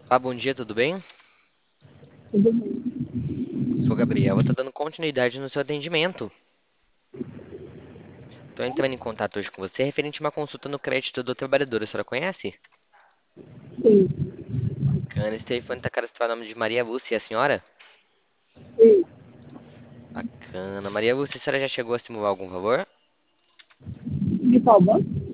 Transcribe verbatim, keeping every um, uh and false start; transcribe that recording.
Ah, bom dia, tudo bem? Tudo bem. Sou Gabriel, tô dando continuidade no seu atendimento. Tô entrando em contato hoje com você referente a uma consulta no crédito do trabalhador. A senhora conhece? Sim, Bacana, esse telefone tá cadastrado o nome de Maria Lúcia, e a senhora? sim. Bacana. Maria Lúcia, a senhora já chegou a simular algum valor? De qual banco?